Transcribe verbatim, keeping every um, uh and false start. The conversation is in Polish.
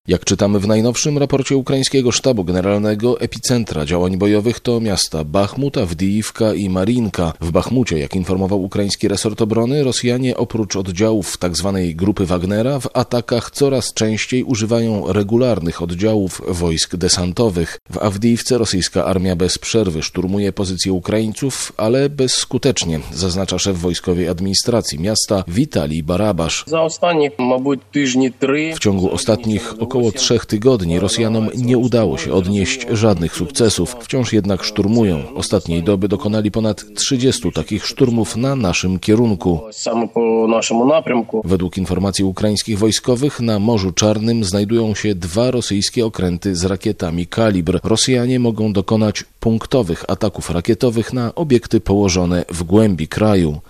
Jak czytamy w najnowszym raporcie ukraińskiego sztabu generalnego, epicentra działań bojowych to miasta Bachmut, Awdijiwka i Marinka. W Bachmucie, jak informował ukraiński resort obrony, Rosjanie oprócz oddziałów tzw. grupy Wagnera w atakach coraz częściej używają regularnych oddziałów wojsk desantowych. W Awdijiwce rosyjska armia bez przerwy szturmuje pozycje Ukraińców, ale bezskutecznie, zaznacza szef wojskowej administracji miasta Witalij Barabasz. W ciągu ostatnich około Około trzech tygodni Rosjanom nie udało się odnieść żadnych sukcesów. Wciąż jednak szturmują. Ostatniej doby dokonali ponad trzydziestu takich szturmów na naszym kierunku. Według informacji ukraińskich wojskowych na Morzu Czarnym znajdują się dwa rosyjskie okręty z rakietami Kalibr. Rosjanie mogą dokonać punktowych ataków rakietowych na obiekty położone w głębi kraju.